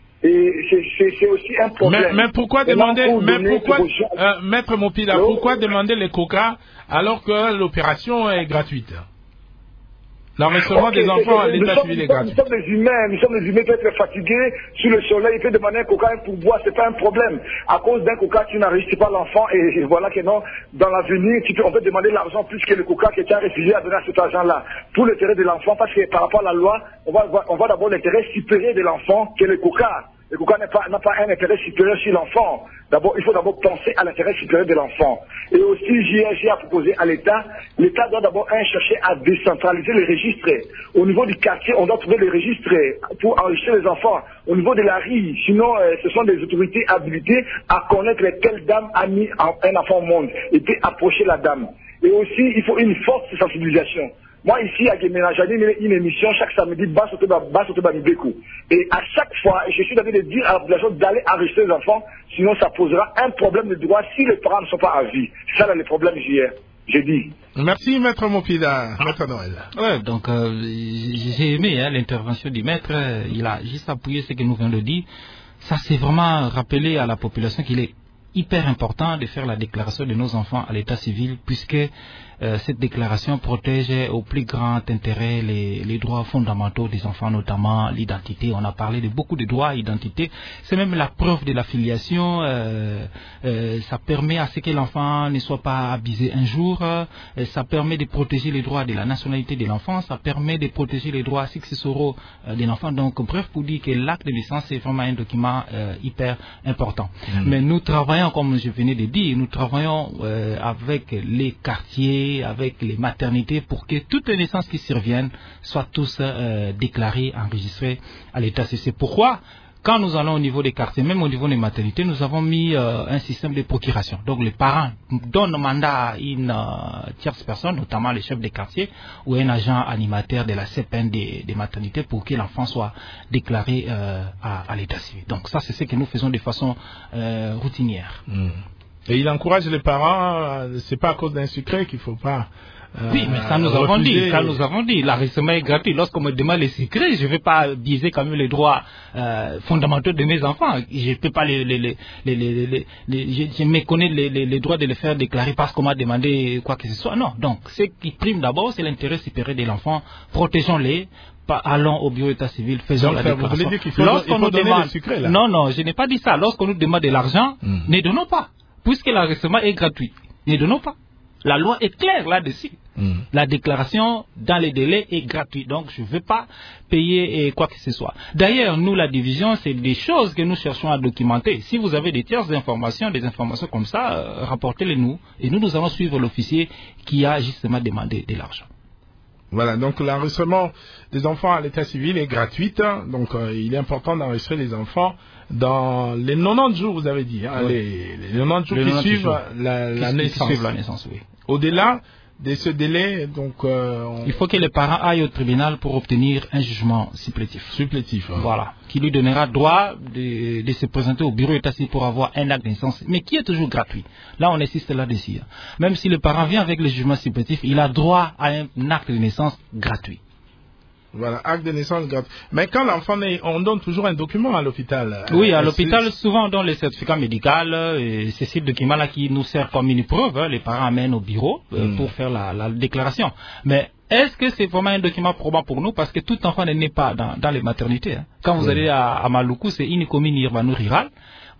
Et c'est aussi un problème. Mais, mais pourquoi demander, mais pourquoi, euh, Maître Mopila, no. pourquoi demander les coca alors que l'opération est gratuite? L'enregistrement okay, des enfants à l'état civil est gratuit. Nous sommes des humains, nous sommes des humains qui peuvent être fatigués sur le soleil, il peut demander un coca pour boire, c'est pas un problème. À cause d'un coca, tu n'enregistres pas l'enfant et voilà que non, dans l'avenir, on peut demander l'argent plus que le coca que tu as refusé à donner à cet argent-là. Pour l'intérêt de l'enfant, parce que par rapport à la loi, on va, on va d'abord l'intérêt supérieur de l'enfant que le coca. Le coca n'a pas, pas un intérêt supérieur sur l'enfant. D'abord, il faut d'abord penser à l'intérêt supérieur de l'enfant. Et aussi, J a proposé à l'État, l'État doit d'abord un, chercher à décentraliser les registres. Au niveau du quartier, on doit trouver les registres pour enregistrer les enfants. Au niveau de la R I, sinon, euh, ce sont des autorités habilitées à connaître quelle dame a mis un enfant au monde et puis approcher la dame. Et aussi, il faut une forte sensibilisation. Moi, ici, à Guémena, j'anime une émission chaque samedi, Basse-Otoba-Mibeko. Et à chaque fois, je suis d'avis de dire à la population d'aller enregistrer les enfants, sinon ça posera un problème de droit si les parents ne sont pas à vie. C'est ça, là, le problème, j'ai dit. Merci, Maître Mopila. Maître Noël. Ouais, donc, euh, j'ai aimé hein, l'intervention du maître. Il a juste appuyé ce que nous venons de dire. Ça, c'est vraiment rappeler à la population qu'il est hyper important de faire la déclaration de nos enfants à l'état civil, puisque euh, cette déclaration protège au plus grand intérêt les, les droits fondamentaux des enfants, notamment l'identité. On a parlé de beaucoup de droits à l'identité. C'est même la preuve de la filiation. Euh, euh, ça permet à ce que l'enfant ne soit pas abusé un jour. Euh, ça permet de protéger les droits de la nationalité de l'enfant. Ça permet de protéger les droits successoraux euh, de l'enfant. Donc, bref, pour dire que l'acte de naissance, c'est vraiment un document euh, hyper important. Mmh. Mais nous travaillons, comme je venais de dire, nous travaillons euh, avec les quartiers, avec les maternités, pour que toutes les naissances qui surviennent soient tous euh, déclarées, enregistrées à l'état civil. C'est pourquoi, quand nous allons au niveau des quartiers, même au niveau des maternités, nous avons mis euh, un système de procuration. Donc les parents donnent mandat à une euh, tierce personne, notamment les chefs des quartiers, ou un agent animateur de la C P N des, des maternités, pour que l'enfant soit déclaré euh, à, à l'état civil. Donc ça, c'est ce que nous faisons de façon euh, routinière. Mmh. Et il encourage les parents, c'est pas à cause d'un secret qu'il faut pas. Euh, oui, mais ça nous refuser. avons dit, ça nous avons dit, l'enregistrement est gratuit. Lorsqu'on me demande les secrets, je ne vais pas biaiser quand même les droits euh, fondamentaux de mes enfants. Je ne peux pas les, les, les, les, les, les, les je, je méconnais les, les, les droits de les faire déclarer parce qu'on m'a demandé quoi que ce soit. Non, donc ce qui prime d'abord, c'est l'intérêt supérieur de l'enfant. Protégeons-les. Pas, allons au bureau d'état civil, faisons donc, la déclaration. Vous voulez dire qu'il faut, il faut donner demande, le secret, là. Non, non, je n'ai pas dit ça. Lorsqu'on nous demande de l'argent, mmh. ne donnons pas. Puisque l'enregistrement est gratuit, ne donnons pas. La loi est claire là-dessus. Mmh. La déclaration dans les délais est gratuite. Donc, je ne veux pas payer quoi que ce soit. D'ailleurs, nous, la division, c'est des choses que nous cherchons à documenter. Si vous avez des tierces informations, des informations comme ça, euh, rapportez-les nous. Et nous, nous allons suivre l'officier qui a justement demandé de l'argent. Voilà, donc l'enregistrement des enfants à l'état civil est gratuit. Donc, euh, il est important d'enregistrer les enfants dans les quatre-vingt-dix jours, vous avez dit, hein, oui. les, les quatre-vingt-dix jours les qui suivent jours. La, la, qui naissance. Suivent la naissance. Oui. Au-delà de ce délai, donc... Euh, on... Il faut que les parents aillent au tribunal pour obtenir un jugement supplétif. Supplétif. Hein. Voilà. Qui lui donnera droit de, de se présenter au bureau d'état civil pour avoir un acte de naissance, mais qui est toujours gratuit. Là, on insiste là-dessus. Hein. Même si le parent vient avec le jugement supplétif, il a droit à un acte de naissance gratuit. Voilà, acte de naissance gratuit. Mais quand l'enfant naît, on donne toujours un document à l'hôpital. Oui, à l'hôpital, souvent on donne le certificat médical. Et c'est ce document-là qui nous sert comme une preuve. Hein, les parents amènent au bureau euh, mm. pour faire la, la déclaration. Mais est-ce que c'est vraiment un document probant pour nous? Parce que tout enfant n'est pas dans, dans les maternités. Hein. Quand vous mm. allez à, à Maluku, c'est une commune urbano-rurale.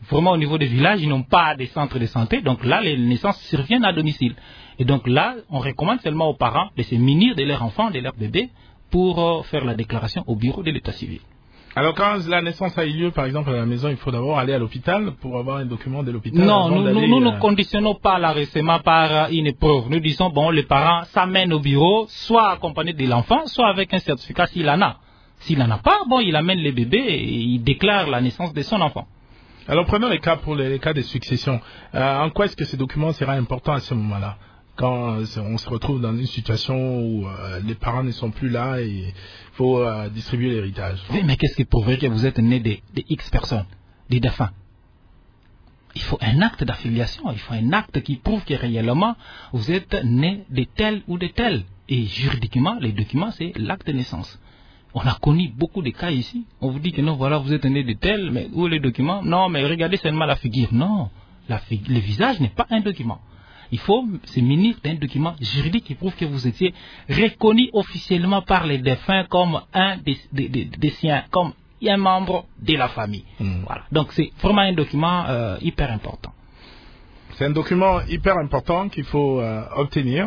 vraiment au niveau des villages, ils n'ont pas des centres de santé. Donc là, les naissances surviennent à domicile. Et donc là, on recommande seulement aux parents de se munir de leur enfant, de leur bébé, pour euh, faire la déclaration au bureau de l'état civil. Alors quand la naissance a eu lieu, par exemple, à la maison, il faut d'abord aller à l'hôpital pour avoir un document de l'hôpital. Non, nous nous, nous, euh... nous conditionnons pas l'arrêtement par une épreuve. Nous disons, bon, les parents s'amènent au bureau, soit accompagnés de l'enfant, soit avec un certificat s'il en a. S'il n'en a pas, bon, il amène les bébés et il déclare la naissance de son enfant. Alors prenons les cas pour les, les cas de succession. Euh, en quoi est-ce que ces documents sera important à ce moment-là, quand euh, on se retrouve dans une situation où euh, les parents ne sont plus là et il faut euh, distribuer l'héritage? Oui, mais qu'est-ce qui prouverait que vous êtes né de, de X personnes, des défunts? Il faut un acte d'affiliation, il faut un acte qui prouve que réellement vous êtes né de tel ou de tel. Et juridiquement, les documents, c'est l'acte de naissance. On a connu beaucoup de cas ici. On vous dit que non, voilà, vous êtes né de tel, mais où est le document? Non, mais regardez seulement la figure. Non, la fig- le visage n'est pas un document. Il faut se munir d'un document juridique qui prouve que vous étiez reconnu officiellement par les défunts comme un des, des, des, des siens, comme un membre de la famille. Mmh. Voilà. Donc c'est vraiment un document euh, hyper important. C'est un document hyper important qu'il faut euh, obtenir.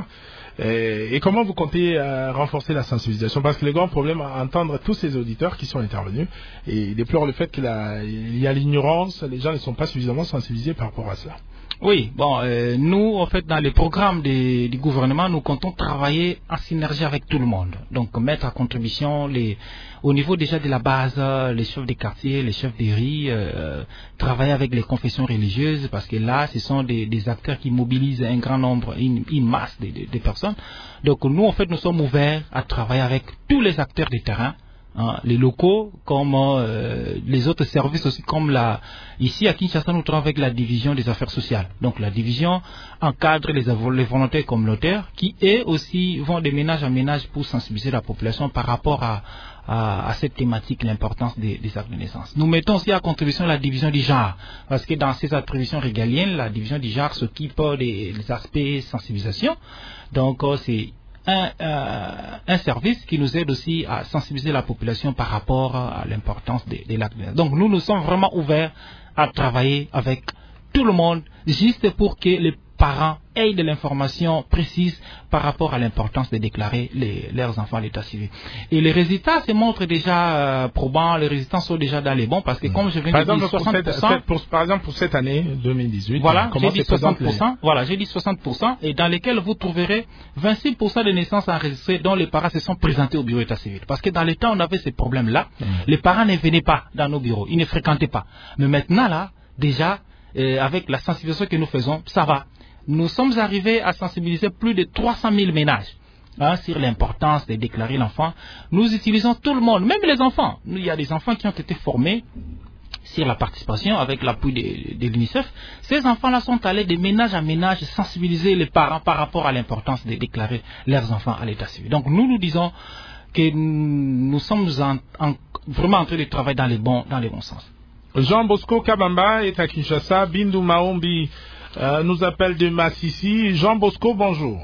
Et, et comment vous comptez euh, renforcer la sensibilisation? Parce que le grand problème à entendre tous ces auditeurs qui sont intervenus, et ils déplorent le fait qu'il y a l'ignorance, les gens ne sont pas suffisamment sensibilisés par rapport à cela. Oui, bon, euh, nous, en fait, dans les programmes des, du gouvernement, nous comptons travailler en synergie avec tout le monde. Donc, mettre à contribution, les, au niveau déjà de la base, les chefs des quartiers, les chefs des riz, euh, travailler avec les confessions religieuses, parce que là, ce sont des, des acteurs qui mobilisent un grand nombre, une, une masse de, de, de personnes. Donc, nous, en fait, nous sommes ouverts à travailler avec tous les acteurs du terrain. Hein, les locaux, comme euh, les autres services aussi, comme la... Ici, à Kinshasa, nous travaillons avec la division des affaires sociales. Donc, la division encadre les, les volontaires communautaires qui, eux aussi, vont de ménage en ménage pour sensibiliser la population par rapport à, à, à cette thématique, l'importance des, des actes de naissance. Nous mettons aussi à contribution la division du genre, parce que dans ces attributions régaliennes, la division du genre s'occupe des, des aspects sensibilisation. Donc, euh, c'est... Un, euh, un service qui nous aide aussi à sensibiliser la population par rapport à l'importance des, des l'acte de naissance. Donc nous, nous sommes vraiment ouverts à travailler avec tout le monde, juste pour que les parents aient de l'information précise par rapport à l'importance de déclarer les, leurs enfants à l'état civil. Et les résultats se montrent déjà euh, probants, les résultats sont déjà dans les bons, parce que comme je viens de dire, soixante pour cent... Pour cette, pour, par exemple, pour cette année deux mille dix-huit, voilà, comment j'ai dit soixante pour cent, les... voilà, j'ai dit soixante pour cent, et dans lesquels vous trouverez vingt-six pour cent des naissances enregistrées dont les parents se sont présentés au bureau d'état civil. Parce que dans les temps, on avait ces problèmes-là, mmh. les parents ne venaient pas dans nos bureaux, ils ne fréquentaient pas. Mais maintenant, là, déjà, euh, avec la sensibilisation que nous faisons, ça va. Nous sommes arrivés à sensibiliser plus de trois cent mille ménages hein, sur l'importance de déclarer l'enfant. Nous utilisons tout le monde, même les enfants. Il y a des enfants qui ont été formés sur la participation avec l'appui de, de l'UNICEF. Ces enfants-là sont allés de ménage à ménage sensibiliser les parents par rapport à l'importance de déclarer leurs enfants à l'état civil. Donc nous nous disons que nous sommes en, en, vraiment en train de travailler dans les bons, dans les bons sens. Jean Bosco Kabamba est à Kinshasa. Bindu Maombi Euh, nous appelle de Massissi. Jean Bosco, bonjour.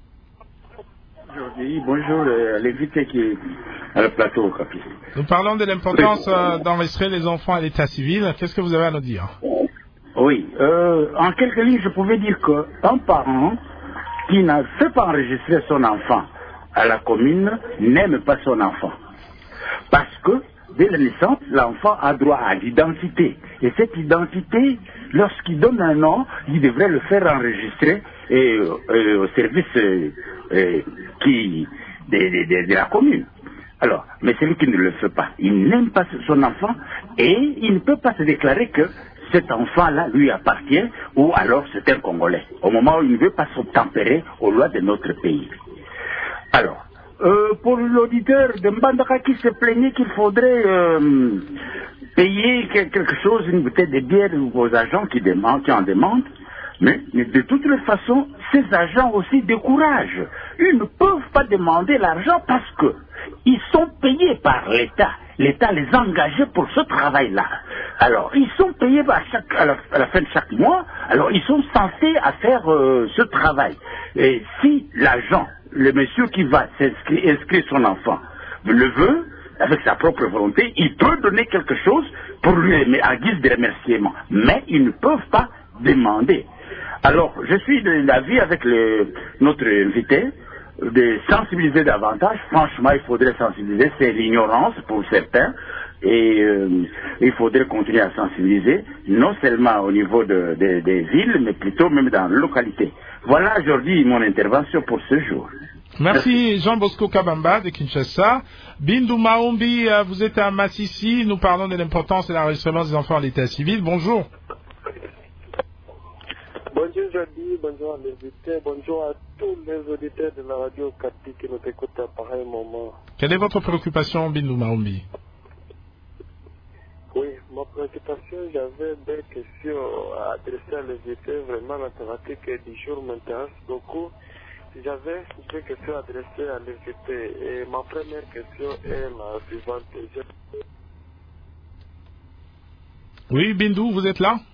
Aujourd'hui, bonjour euh, l'invité qui est à le plateau. Capi. Nous parlons de l'importance euh, d'enregistrer les enfants à l'état civil. Qu'est-ce que vous avez à nous dire? Oui, euh, en quelques lignes, je pouvais dire qu'un parent qui n'a fait pas enregistrer son enfant à la commune n'aime pas son enfant. Parce que dès la naissance, l'enfant a droit à l'identité. Et cette identité, lorsqu'il donne un nom, il devrait le faire enregistrer et, euh, au service euh, euh, qui, de, de, de, de la commune. Alors, mais celui qui ne le fait pas, il n'aime pas son enfant et il ne peut pas se déclarer que cet enfant-là lui appartient ou alors c'est un Congolais. Au moment où il ne veut pas s'obtempérer aux lois de notre pays. Alors, Euh, pour l'auditeur de Mbandaka qui se plaignait qu'il faudrait euh, payer quelque chose, une bouteille de bière aux agents qui, demandent, qui en demandent, mais, mais de toutes les façons, ces agents aussi découragent. Ils ne peuvent pas demander l'argent parce que ils sont payés par l'État. L'État les a engagés pour ce travail-là. Alors, ils sont payés à, chaque, à, la, à la fin de chaque mois, alors ils sont censés à faire euh, ce travail. Et si l'agent, le monsieur qui va s'inscrire, inscrire son enfant, le veut, avec sa propre volonté, il peut donner quelque chose pour lui, mais à guise de remerciement. Mais ils ne peuvent pas demander. Alors, je suis de l'avis avec le, notre invité de sensibiliser davantage. Franchement, il faudrait sensibiliser. C'est l'ignorance pour certains. Et euh, il faudrait continuer à sensibiliser, non seulement au niveau de, de, des villes, mais plutôt même dans la localité. Voilà aujourd'hui mon intervention pour ce jour. Merci Jean Bosco Kabamba de Kinshasa. Bindu Maombi, vous êtes à Massissi. Nous parlons de l'importance de l'enregistrement des enfants à l'état civil. Bonjour. Bonjour Jordi, bonjour à l'invité, bonjour à tous les auditeurs de la radio Kati qui nous écoutent à pareil moment. Quelle est votre préoccupation, Bindu Maombi? Oui, ma préoccupation, j'avais des questions à adresser à l'invité. Vraiment, la thématique du jour m'intéresse beaucoup. J'avais des questions adressées à l'invité. Et ma première question est la suivante. Je... Oui, Bindu, vous êtes là?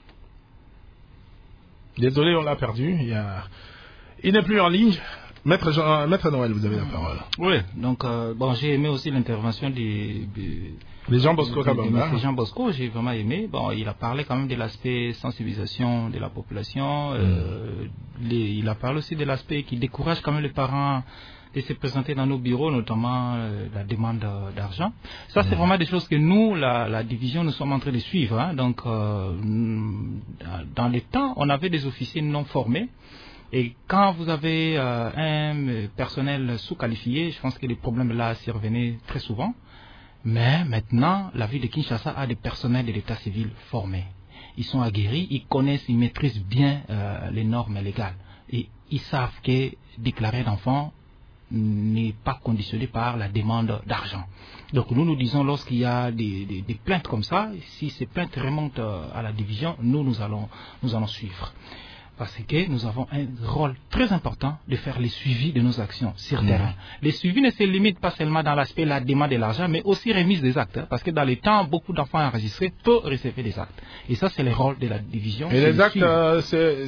Désolé, on l'a perdu. Il, a... Il n'est plus en ligne. Maître, Jean... Maître Noël, vous avez la parole. Oui, donc euh, bon, j'ai aimé aussi l'intervention du... du... Les Jean Bosco Kabamba. C'est Jean Bosco, j'ai vraiment aimé. Bon, il a parlé quand même de l'aspect sensibilisation de la population. Mm. Euh, les, il a parlé aussi de l'aspect qui décourage quand même les parents de se présenter dans nos bureaux, notamment euh, la demande d'argent. Ça, c'est mm. vraiment des choses que nous, la, la division, nous sommes en train de suivre. Hein. Donc, euh, dans les temps, on avait des officiers non formés. Et quand vous avez euh, un personnel sous-qualifié, je pense que les problèmes là survenaient très souvent. Mais maintenant, la ville de Kinshasa a des personnels de l'état civil formés. Ils sont aguerris, ils connaissent, ils maîtrisent bien euh, les normes légales. Et ils savent que déclarer d'enfant n'est pas conditionné par la demande d'argent. Donc nous, nous disons, lorsqu'il y a des, des, des plaintes comme ça, si ces plaintes remontent euh, à la division, nous, nous allons, nous allons suivre. Parce que nous avons un rôle très important de faire les suivis de nos actions sur mmh. terrain. Les suivis ne se limitent pas seulement dans l'aspect de la demande de l'argent, mais aussi remise des actes. Hein, parce que dans les temps, beaucoup d'enfants enregistrés peuvent recevoir des actes. Et ça, c'est le rôle de la division. Et les actes, euh,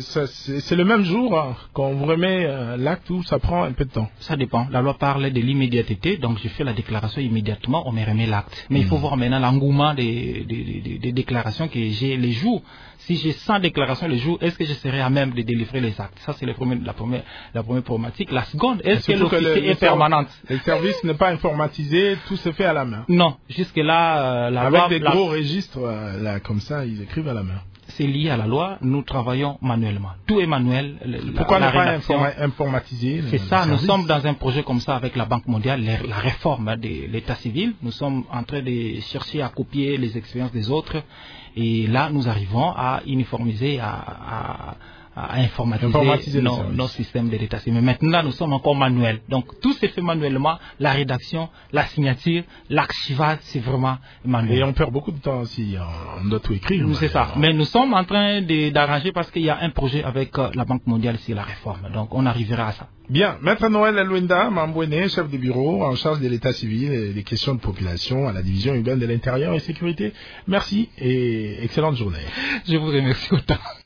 c'est le même jour hein, qu'on vous remet euh, l'acte ou ça prend un peu de temps? Ça dépend. La loi parle de l'immédiateté, donc je fais la déclaration immédiatement, on me remet l'acte. Mais mmh. il faut voir maintenant l'engouement des, des, des, des déclarations que j'ai les jours. Si j'ai cent déclarations le jour, est-ce que je serai à même de délivrer les actes? Ça, c'est la première, la première problématique. La seconde, est-ce que l'officier est permanente? Le service n'est pas informatisé, tout se fait à la main. Non, jusque-là... Euh, la Avec loi, des la... gros registres, euh, là, comme ça, ils écrivent à la main. C'est lié à la loi, nous travaillons manuellement. Tout est manuel. La, Pourquoi la ne pas informa informatiser? C'est ça, nous sommes dans un projet comme ça avec la Banque mondiale, la, la réforme de l'état civil. Nous sommes en train de chercher à copier les expériences des autres. Et là, nous arrivons à uniformiser, à, à, à informatiser, informatiser nos, nos systèmes de l'état civil. Mais maintenant, nous sommes encore manuels. Donc, tout se fait manuellement. La rédaction, la signature, l'archivage, c'est vraiment manuel. Et on perd beaucoup de temps si on doit tout écrire. C'est ça. Mais nous sommes en train d'arranger parce qu'il y a un projet avec la Banque mondiale sur la réforme. Donc, on arrivera à ça. Bien. Maître Noël Alwenda Mambouene, chef de bureau en charge de l'état civil et des questions de population à la division urbaine de l'intérieur et sécurité. Merci et excellente journée. Je vous remercie autant.